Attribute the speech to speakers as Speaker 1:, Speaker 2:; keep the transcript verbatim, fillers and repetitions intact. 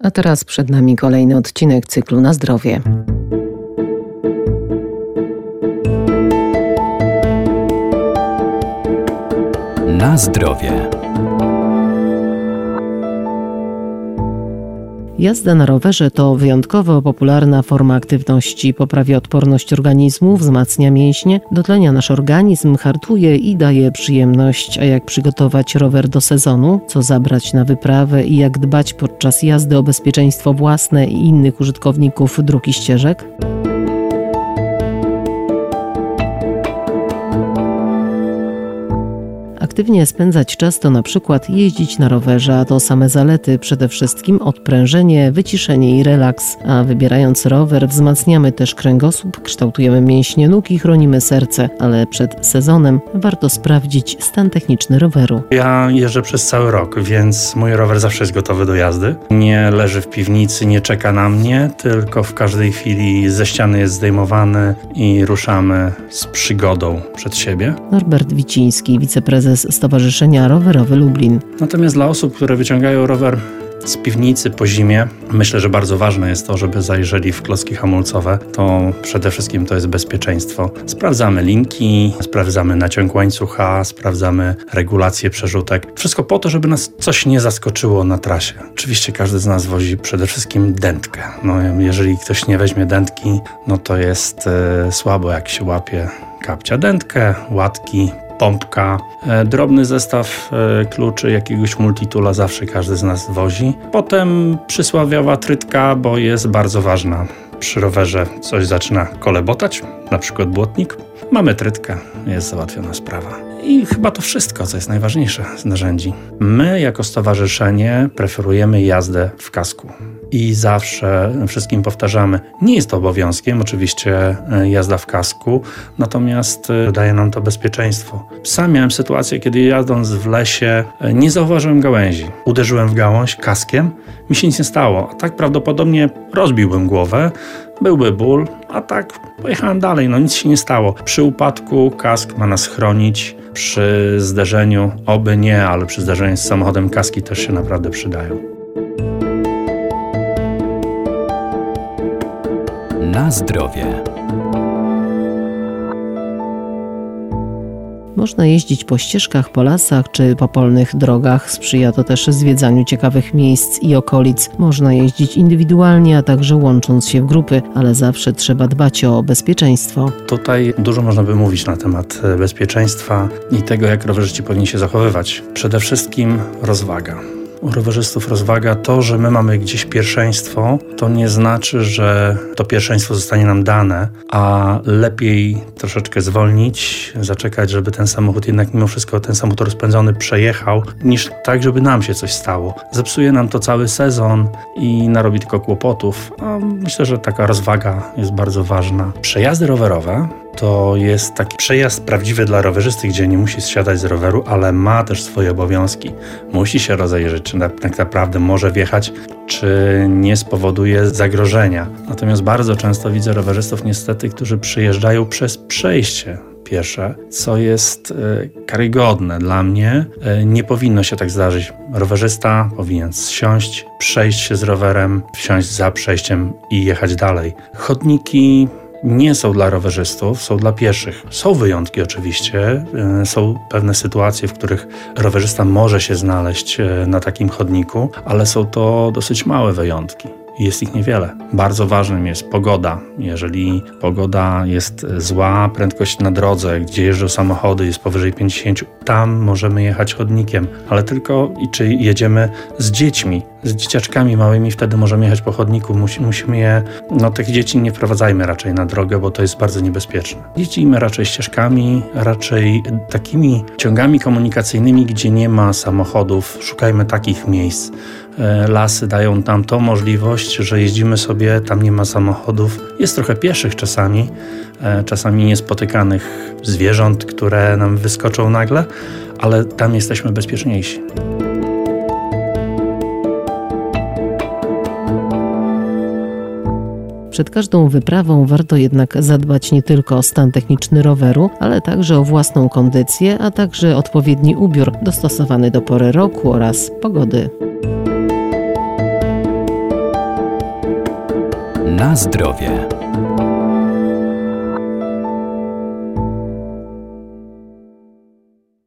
Speaker 1: A teraz przed nami kolejny odcinek cyklu Na zdrowie.
Speaker 2: Na zdrowie.
Speaker 1: Jazda na rowerze to wyjątkowo popularna forma aktywności. Poprawia odporność organizmu, wzmacnia mięśnie, dotlenia nasz organizm, hartuje i daje przyjemność. A jak przygotować rower do sezonu? Co zabrać na wyprawę i jak dbać podczas jazdy o bezpieczeństwo własne i innych użytkowników dróg i ścieżek? Aktywnie spędzać czas to na przykład jeździć na rowerze, a to same zalety, przede wszystkim odprężenie, wyciszenie i relaks. A wybierając rower wzmacniamy też kręgosłup, kształtujemy mięśnie nóg i chronimy serce, ale przed sezonem warto sprawdzić stan techniczny roweru.
Speaker 3: Ja jeżdżę przez cały rok, więc mój rower zawsze jest gotowy do jazdy. Nie leży w piwnicy, nie czeka na mnie, tylko w każdej chwili ze ściany jest zdejmowany i ruszamy z przygodą przed siebie.
Speaker 1: Norbert Wiciński, wiceprezes Stowarzyszenia Rowerowy Lublin.
Speaker 3: Natomiast dla osób, które wyciągają rower z piwnicy po zimie, myślę, że bardzo ważne jest to, żeby zajrzeli w klocki hamulcowe. To przede wszystkim to jest bezpieczeństwo. Sprawdzamy linki, sprawdzamy naciąg łańcucha, sprawdzamy regulację przerzutek. Wszystko po to, żeby nas coś nie zaskoczyło na trasie. Oczywiście każdy z nas wozi przede wszystkim dętkę. No, jeżeli ktoś nie weźmie dętki, no to jest e, słabo, jak się łapie kapcia. Dętkę, łatki, pompka, e, drobny zestaw e, kluczy, jakiegoś multitula zawsze każdy z nas wozi. Potem przysłowiowa trytka, bo jest bardzo ważna. Przy rowerze coś zaczyna kolebotać, na przykład błotnik. Mamy trytkę, jest załatwiona sprawa. I chyba to wszystko, co jest najważniejsze z narzędzi. My jako stowarzyszenie preferujemy jazdę w kasku. I zawsze wszystkim powtarzamy, nie jest to obowiązkiem, oczywiście jazda w kasku, natomiast daje nam to bezpieczeństwo. Sam miałem sytuację, kiedy jadąc w lesie nie zauważyłem gałęzi. Uderzyłem w gałąź kaskiem, mi się nic nie stało, a tak prawdopodobnie rozbiłbym głowę, byłby ból, a tak pojechałem dalej, no nic się nie stało. Przy upadku kask ma nas chronić, przy zderzeniu, oby nie, ale przy zderzeniu z samochodem kaski też się naprawdę przydają.
Speaker 2: Na zdrowie.
Speaker 1: Można jeździć po ścieżkach, po lasach czy po polnych drogach. Sprzyja to też zwiedzaniu ciekawych miejsc i okolic. Można jeździć indywidualnie, a także łącząc się w grupy, ale zawsze trzeba dbać o bezpieczeństwo.
Speaker 3: Tutaj dużo można by mówić na temat bezpieczeństwa i tego, jak rowerzyści powinni się zachowywać. Przede wszystkim rozwaga. U rowerzystów rozwaga to, że my mamy gdzieś pierwszeństwo, to nie znaczy, że to pierwszeństwo zostanie nam dane, a lepiej troszeczkę zwolnić, zaczekać, żeby ten samochód jednak mimo wszystko, ten samochód rozpędzony przejechał, niż tak, żeby nam się coś stało. Zepsuje nam to cały sezon i narobi tylko kłopotów. A myślę, że taka rozwaga jest bardzo ważna. Przejazdy rowerowe to jest taki przejazd prawdziwy dla rowerzysty, gdzie nie musi zsiadać z roweru, ale ma też swoje obowiązki. Musi się rozejrzeć, czy tak naprawdę może wjechać, czy nie spowoduje zagrożenia. Natomiast bardzo często widzę rowerzystów niestety, którzy przyjeżdżają przez przejście piesze, co jest e, karygodne dla mnie. E, nie powinno się tak zdarzyć. Rowerzysta powinien zsiąść, przejść się z rowerem, wsiąść za przejściem i jechać dalej. Chodniki nie są dla rowerzystów, są dla pieszych. Są wyjątki oczywiście, są pewne sytuacje, w których rowerzysta może się znaleźć na takim chodniku, ale są to dosyć małe wyjątki. Jest ich niewiele. Bardzo ważnym jest pogoda. Jeżeli pogoda jest zła, prędkość na drodze, gdzie jeżdżą samochody, jest powyżej pięćdziesiąt, tam możemy jechać chodnikiem, ale tylko i czy jedziemy z dziećmi, z dzieciaczkami małymi, wtedy możemy jechać po chodniku. Musi, musimy je, no tych dzieci nie wprowadzajmy raczej na drogę, bo to jest bardzo niebezpieczne. Jeździmy raczej ścieżkami, raczej takimi ciągami komunikacyjnymi, gdzie nie ma samochodów. Szukajmy takich miejsc. Lasy dają tam tą możliwość, że jeździmy sobie, tam nie ma samochodów. Jest trochę pieszych czasami, czasami niespotykanych zwierząt, które nam wyskoczą nagle, ale tam jesteśmy bezpieczniejsi.
Speaker 1: Przed każdą wyprawą warto jednak zadbać nie tylko o stan techniczny roweru, ale także o własną kondycję, a także odpowiedni ubiór dostosowany do pory roku oraz pogody.
Speaker 2: Na zdrowie.